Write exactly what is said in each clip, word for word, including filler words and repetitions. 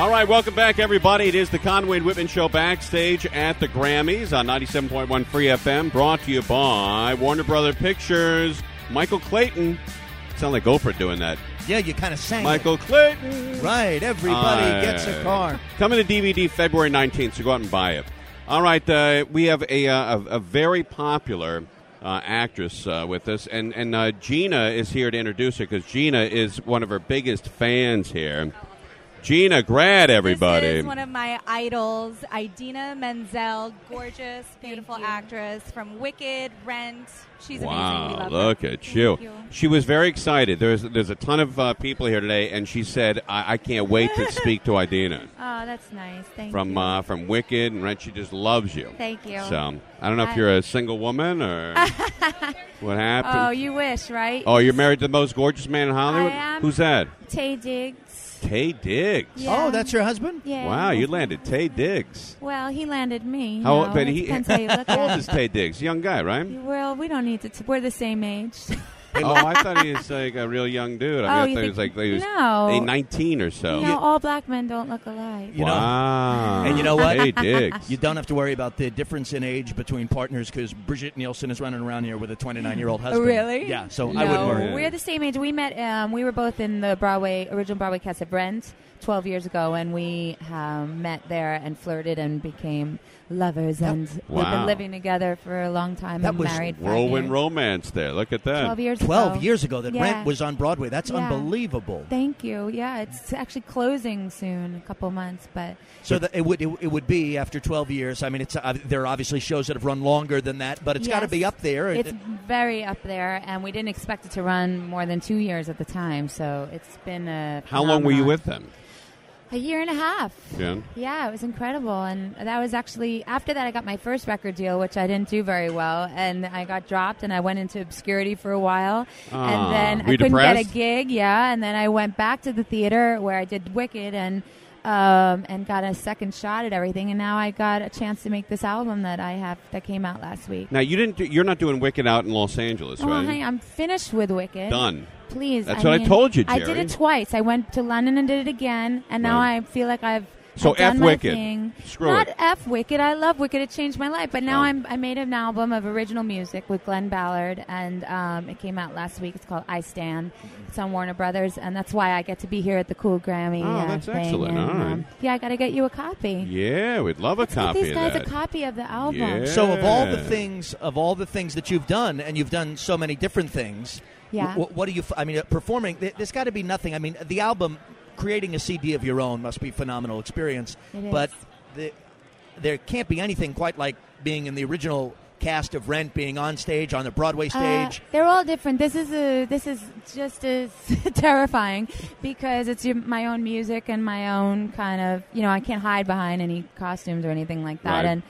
All right, welcome back, everybody. It is the Conway and Whitman Show backstage at the Grammys on ninety-seven point one Free F M, brought to you by Warner Brother Pictures. Michael Clayton. Sound like Oprah doing that. Yeah, you kind of sang Michael it. Clayton. Right, everybody Uh, gets a car. Coming to D V D February nineteenth, so go out and buy it. All right, uh, we have a, uh, a, a very popular uh, actress uh, with us, and, and uh, Gina is here to introduce her because Gina is one of her biggest fans here. Gina Grad, everybody. This is one of my idols, Idina Menzel, gorgeous, beautiful actress from Wicked, Rent. She's amazing. We Wow, love look her. at Thank you. you. She was very excited. There's there's a ton of uh, people here today, and she said, I, I can't wait to speak to Idina. Oh, that's nice. Thank From you. uh, from Wicked and Rent. She just loves you. Thank you. So, I don't know if I- you're a single woman or what happened. Oh, you wish, right? Oh, you're married to the most gorgeous man in Hollywood? I am. Who's that? Tay Diggs. Tay Diggs. Yeah. Oh, that's your husband? Yeah. Wow, you landed Tay Diggs. Well, he landed me. you How old? know, But it he, depends how you look how old at is it. Tay Diggs? Young guy, right? Well, we don't need to. T- we're the same age. Oh, I thought he was like a real young dude. I, Oh, mean, I you thought he was think- like he was No. a nineteen or so. no, all black men don't look alike. You know- wow. And you know what? Tay Diggs. You don't have to worry about the difference in age between partners because Brigitte Nielsen is running around here with a twenty-nine-year-old husband. Really? Yeah, so no, I wouldn't worry. we're the same age. We met. Um, we were both in the Broadway original Broadway cast of Rent twelve years ago, and we um, met there and flirted and became lovers, That- and we've Wow. been living together for a long time. That and was married five Whirlwind years. romance there. Look at that. Twelve years. Twelve ago. years ago that Yeah. Rent was on Broadway. That's Yeah. unbelievable. Thank you. Yeah, it's actually closing soon, a couple months, but So that it would it, it would be after twelve years. I mean, it's uh, there are obviously shows that have run longer than that, but it's got to Yes. be up there. it's very up there, and we didn't expect it to run more than two years at the time. So it's been a. How long were you phenomenon. with them? A year and a half. Jen? Yeah, it was incredible. And that was actually, after that, I got my first record deal, which I didn't do very well. And I got dropped, and I went into obscurity for a while. Ah, and then were I you couldn't get a depressed? gig, yeah. And then I went back to the theater where I did Wicked and um, and got a second shot at everything. And now I got a chance to make this album that I have that came out last week. Now you didn't. Do, you're not doing Wicked out in Los Angeles, Oh, right? honey, I'm finished with Wicked. Done. Please. That's I what I mean, told you, I did Jerry. it twice. I went to London and did it again, and now Right. I feel like I've So I've done F my Wicked. thing. Screw Not it. F Wicked. I love Wicked. It changed my life. But now Oh. I'm I made an album of original music with Glenn Ballard, and um, it came out last week. It's called I Stand. It's on Warner Brothers, and that's why I get to be here at the Cool Grammy. Oh, uh, that's thing. excellent. And, All right. um, yeah, I got to get you a copy. Yeah, we'd love a Let's copy get these guys of that. a copy of the album. Yeah. So of all the things of all the things that you've done, and you've done so many different things. Yeah. wh- what do you? f- I mean, uh, performing. th- There's got to be nothing. I mean, the album, creating a C D of your own must be a phenomenal experience. It is. But the, there can't be anything quite like being in the original cast of Rent, being on stage on the Broadway stage. Uh, they're all different. This is a this is just as terrifying because it's your, my own music and my own kind of, you know, I can't hide behind any costumes or anything like that. Right. And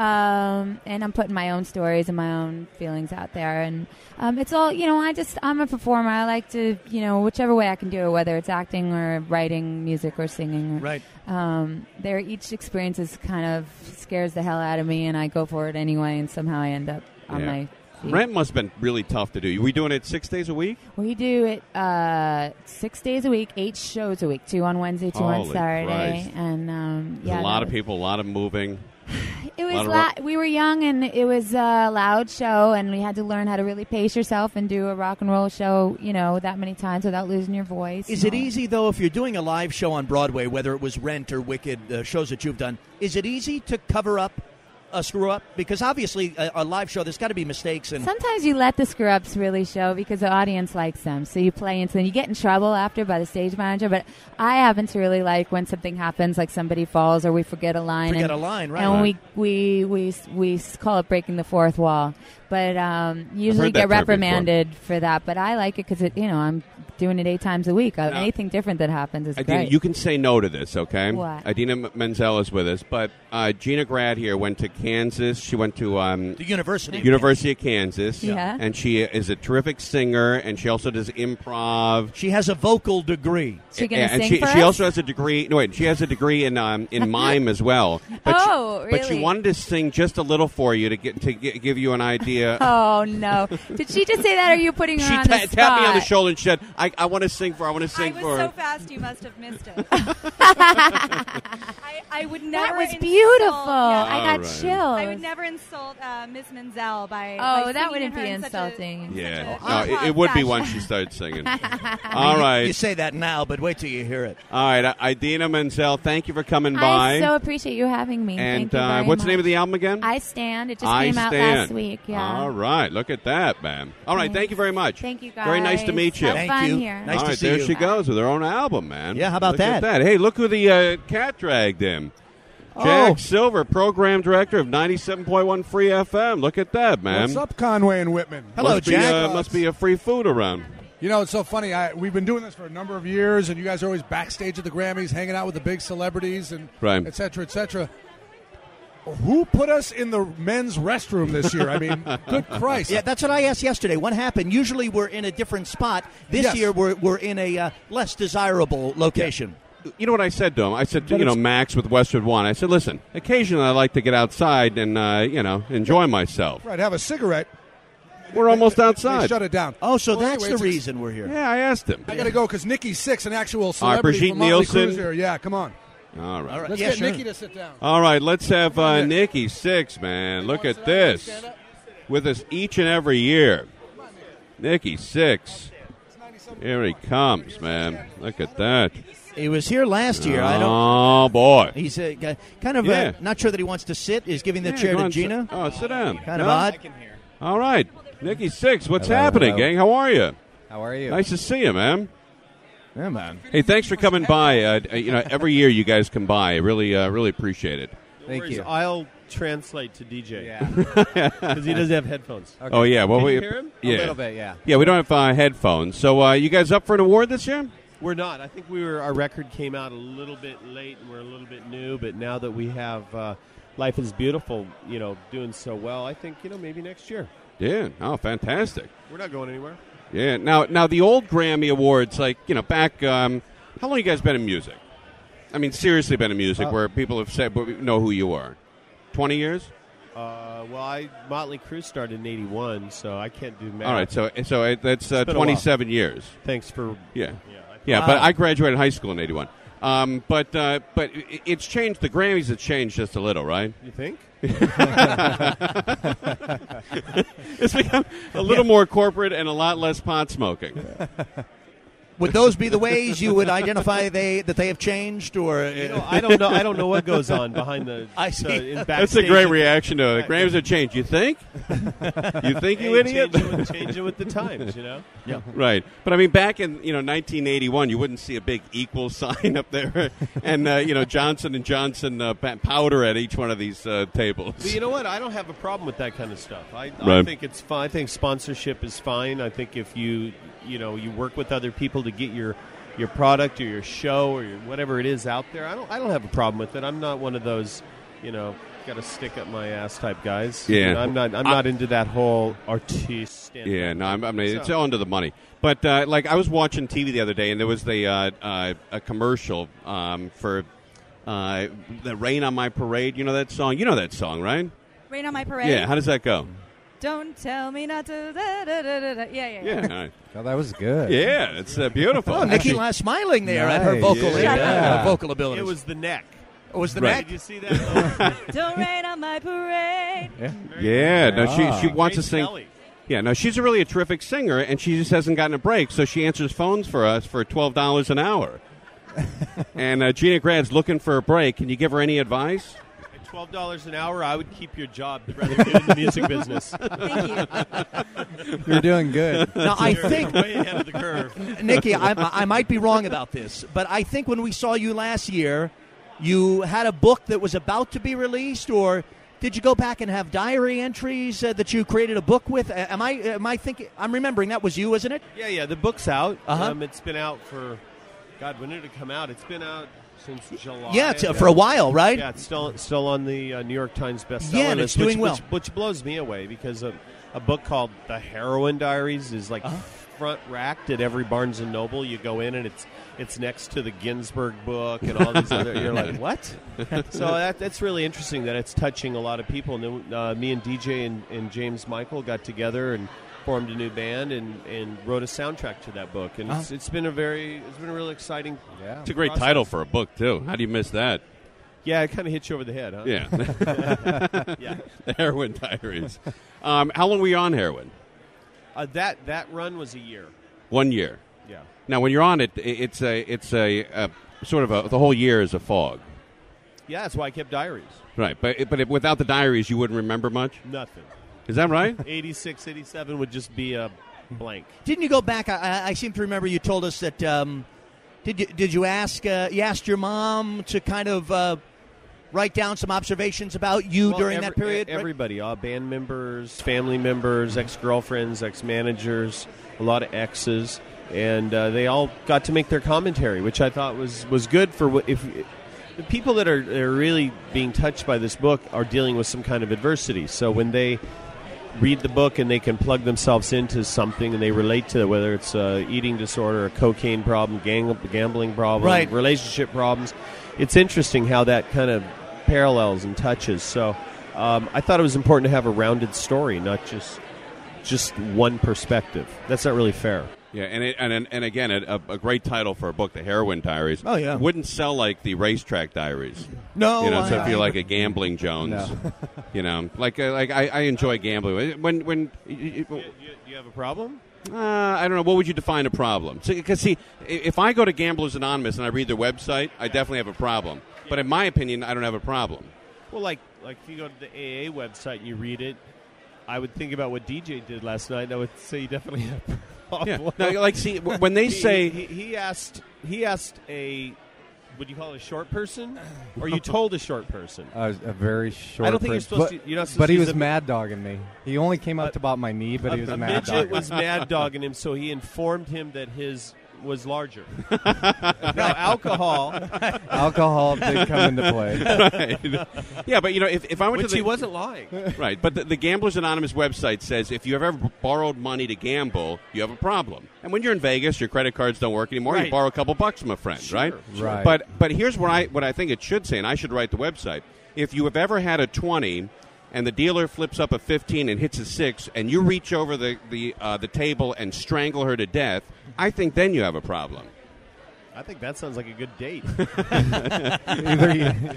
um, and I'm putting my own stories and my own feelings out there. And um, it's all, you know, I just, I'm a performer. I like to, you know, whichever way I can do it, whether it's acting or writing music or singing. Or, Right. Um, they're, each experience is kind of scares the hell out of me, and I go for it anyway, and somehow I end up on Yeah. my feet. Rent must have been really tough to do. Were you doing it six days a week? We do it uh, six days a week, eight shows a week, two on Wednesday, two on Holy Saturday, Christ. and um, There's yeah, a lot that of was- people, a lot of moving. It was lot of la- ro- we were young, and it was a loud show, and we had to learn how to really pace yourself and do a rock and roll show, you know, that many times without losing your voice. Is and it all. easy, though, if you're doing a live show on Broadway, whether it was Rent or Wicked, uh, shows that you've done, is it easy to cover up a screw-up? Because obviously, a, a live show, there's got to be mistakes. And Sometimes you let the screw-ups really show because the audience likes them. So you play into them. You get in trouble after by the stage manager. But I happen to really like when something happens, like somebody falls or we forget a line. forget and, a line, right? And we, we, we, we call it breaking the fourth wall. But um, usually heard that get term reprimanded for that. But I like it because, it, you know, I'm doing it eight times a week. Uh, Now- Anything different that happens is Adina, great. you can say no to this, okay? What? Adina M- Menzel is with us, but uh, Gina Grad here went to Kansas. She went to um, the university. University of Kansas. Yeah. And she is a terrific singer, and she also does improv. She has a vocal degree. She gonna and sing she, for she us? also has a degree. No, wait, she has a degree in um, in mime as well. But Oh, she, But she really? wanted to sing just a little for you to get to gi- give you an idea. Oh, no. Did she just say that, or are you putting her She on ta- the spot? tapped me on the shoulder and said, "I I, I want to sing for. I want to sing I was for. so fast, you must have missed it. I, I would never. That was insult- beautiful. yeah, I got All right. chills. I would never insult uh, Miss Menzel by. Oh, by that singing wouldn't her be in such a- insulting. in Yeah, such a no, it, improv it would be fashion. once she started singing. All You- You right, say that now, but wait till you hear it. all right. I- Idina Menzel, thank you for coming by. I so appreciate you having me. and Thank you uh, very what's the name of much. the album again? I Stand. It just I came out Stand. last week. Yeah. All right, look at that, man. All right, Thanks. thank you very much. Thank you, guys. Very nice to meet you. Have Thank fun you. here. Nice All to right, see there you. she goes with her own album, man. Yeah, how about Look at that? Hey, look who the uh, cat dragged in. Jack Oh. Silver, program director of ninety-seven point one Free F M. Look at that, man. What's up, Conway and Whitman? Hello, must Jack. Be, uh, must be a free food around. You know, it's so funny. I, we've been doing this for a number of years, and you guys are always backstage at the Grammys, hanging out with the big celebrities, and Right. et cetera, et cetera. Who put us in the men's restroom this year? I mean, good Christ. Yeah, that's what I asked yesterday. What happened? Usually we're in a different spot. This Yes. year we're, we're in a uh, less desirable location. You know what I said to him? I said, to, But you know, it's- Max with Westwood One. I said, listen, occasionally I like to get outside and, uh, you know, enjoy myself. Right, have a cigarette. We're almost They outside. shut it down. Oh, so Well, that's anyway, the it's- reason we're here. Yeah, I asked him. I got to go because Nikki Six, an actual celebrity Brigitte from Motley Nielsen. Crue's here. Yeah, come on. All right. All right. Let's Yeah, get sure. Nikki to sit down. All right, let's have uh, Yeah. Nikki Six, man. Look wanna at sit down? this. Stand up? With us each and every year. Nikki Six. Here he comes, man. Look at that. He was here last year. I don't. Oh, boy. He's uh, g- kind of Yeah. uh, not sure that he wants to sit. He's giving the Yeah, chair go to on, Gina. sit- Oh, sit down. Kind of No? odd. All right. Nikki Six, what's Hello, happening, hello. gang? How are you? How are you? Nice to see you, man. Yeah, man. Hey, thanks for coming by. Uh, uh, you know, every year you guys come by. I really, uh, really appreciate it. Thank worries, you. I'll translate to D J. Yeah. Because he doesn't have headphones. Okay. Oh, yeah. Well, Can we, you hear him? Yeah. A little bit, yeah. Yeah, we don't have uh, headphones. So, uh, you guys up for an award this year? We're not. I think we were. Our record came out a little bit late, and we're a little bit new. But now that we have uh, "Life Is Beautiful," you know, doing so well, I think you know maybe next year. Yeah. Oh, fantastic. We're not going anywhere. Yeah. Now, now the old Grammy Awards, like you know, back. Um, how long you guys been in music? I mean, seriously, been in music Uh, where people have said, "But we know who you are." Twenty years. Uh, well, I Motley Crue started in eighty-one, so I can't do math. All right. So, so it, that's uh, It's been a while. twenty-seven years. Thanks for. Yeah. Yeah. I- Yeah, Wow. but I graduated high school in eighty-one. Um, but uh, but i- it's changed. The Grammys have changed just a little, right? You think? It's become a little more corporate and a lot less pot smoking. Would those be the ways you would identify they that they have changed, or uh, You know, I don't know. I don't know what goes on behind the. I see. the- in That's a backstage. great reaction to it. The Grammys have changed. You think? You think, you Hey, idiot? Change it, with, change it with the times, you know. Right. But I mean, back in you know nineteen eighty-one, you wouldn't see a big equal sign up there, and uh, you know Johnson and Johnson uh, pa- powder at each one of these uh, tables. But you know what? I don't have a problem with that kind of stuff. I, I Right. think it's fine. I think sponsorship is fine. I think if you you know you work with other people to get your your product or your show or your whatever it is out there, I don't I don't have a problem with it. I'm not one of those you know got a stick up my ass type guys. Yeah. You know, I'm not I'm I- not into that whole artiste. Yeah, no, I'm, I mean it's So- all into the money. But uh, like I was watching T V the other day, and there was the uh, uh, a commercial um, for uh, the "Rain on My Parade." You know that song? You know that song, right? Rain on my parade. Yeah. How does that go? Don't tell me not to. Da, da, da, da, da. Yeah, yeah, Yeah. yeah. all right. Oh, that was good. Yeah, it's uh, beautiful. oh, Nikki Last smiling there at her Nice. vocal Yeah. uh, vocal abilities. It was the neck. Oh, was the Right. neck? Did you see that? Don't rain on my parade. Yeah. No, she she Ah. wants to Grace sing. Kelly. Yeah. No, she's a really a terrific singer, and she just hasn't gotten a break. So she answers phones for us for twelve dollars an hour. And uh, Gina Grad's looking for a break. Can you give her any advice? At twelve dollars an hour, I would keep your job rather than get in the music business. Thank you. You're doing good. Now I You're think way ahead of the curve. Nikki, I, I might be wrong about this, but I think when we saw you last year, you had a book that was about to be released, or did you go back and have diary entries uh, that you created a book with? Uh, Am I am I thinking? I'm remembering that was you, isn't it? Yeah, yeah. The book's out. Uh-huh. Um, it's been out for, God, when did it come out? It's been out since July. Yeah, it's, uh, for a while, right? Yeah, it's still still on the uh, New York Times bestseller Yeah, and list, it's doing which, well. which, which blows me away because a, a book called The Heroin Diaries is like Uh-huh. front racked at every Barnes and Noble. You go in and it's it's next to the Ginsberg book and all these other. You're like, what? So that that's really interesting that it's touching a lot of people. And then, uh, me and D J and, and James Michael got together and formed a new band and, and wrote a soundtrack to that book. And Uh-huh. it's, it's been a very it's been a real exciting. Yeah. It's a great process. title for a book too. How do you miss that? Yeah, it kind of hits you over the head, huh? Yeah. Yeah. The Heroin Diaries. Um, how long were you on heroin? Uh, that that run was a year. One year. Yeah. Now, when you're on it, i- it's a it's a, a sort of a the whole year is a fog, Yeah, that's why I kept diaries. right? But but if, without the diaries, you wouldn't remember much. Nothing. Is that right? eighty-six, eighty-seven would just be a blank. Didn't you go back? I, I- I seem to remember you told us that. Um, did you did you ask uh, you asked your mom to kind of uh, write down some observations about you Well, during every- that period? e- Everybody, all band members, family members, ex-girlfriends, ex-managers, a lot of exes, and uh, they all got to make their commentary, which I thought was, was good for what, if the people that are, are really being touched by this book are dealing with some kind of adversity. So when they read the book and they can plug themselves into something and they relate to it, whether it's a eating disorder, a cocaine problem, gang- gambling problem, Right. relationship problems, it's interesting how that kind of parallels and touches. So um, I thought it was important to have a rounded story, not just just one perspective. That's not really fair. Yeah, and it, and and again, a, a great title for a book, The Heroin Diaries. Oh, yeah. Wouldn't sell like the Racetrack Diaries. No, You know, so I- if you're I- like a gambling Jones, No. you know, like uh, like I, I enjoy gambling. When when Do you, do you have a problem? uh, I don't know, what would you define a problem? Because see, i- if I go to Gamblers Anonymous and I read their website, I definitely have a problem. But in my opinion, I don't have a problem. Well, like like if you go to the A A website and you read it, I would think about what D J did last night, and I would say you definitely have a problem. Yeah, no, like see, w- when they He- say he, he asked he asked a would you call it a short person, or you told a short person? Uh, a very short. I don't think you're person. supposed but, to- you're not supposed But to he use was a- mad dogging me. He only came up to about my knee, but a, he was a mad midget dogging. was mad dogging him, so he informed him that his was larger. Now, alcohol, Alcohol did come into play. right. Yeah, but you know, if, if I went which to the he wasn't lying. right, but the, the Gamblers Anonymous website says if you have ever borrowed money to gamble, you have a problem. And when you're in Vegas, your credit cards don't work anymore. You Right. borrow a couple bucks from a friend, Sure, right? sure. Right. But but here's what I what I think it should say, and I should write the website. If you have ever had a twenty and the dealer flips up a fifteen and hits a six, and you reach over the the uh, the table and strangle her to death, I think then you have a problem. I think that sounds like a good date. Either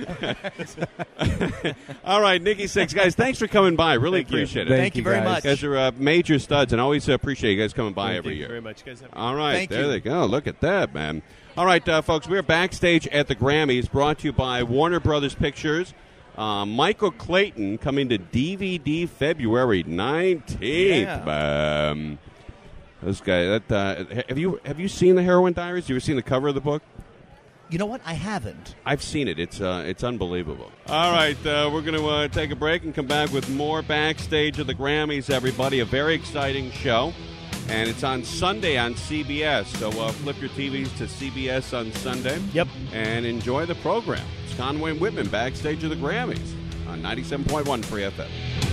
you, All right, Nikki Sixx, guys, thanks for coming by. Really Thank you. appreciate it. Thank Thank you you, very guys. much. You guys are uh, major studs, and always appreciate you guys coming by Thank every you year. very much, guys. Have a good All right, Thank there you. they go. Look at that, man. All right, uh, folks, we're backstage at the Grammys, brought to you by Warner Brothers Pictures. Uh, Michael Clayton coming to D V D February nineteenth. Um, this guy, that uh, have you have you seen the Heroin Diaries? You ever seen the cover of the book? You know what? I haven't. I've seen it. It's uh, it's unbelievable. All right, uh, we're going to uh, take a break and come back with more backstage of the Grammys. Everybody, a very exciting show, and it's on Sunday on C B S. So uh, flip your T Vs to C B S on Sunday. Yep. And enjoy the program. It's Conway and Whitman backstage of the Grammys on ninety-seven point one Free F M.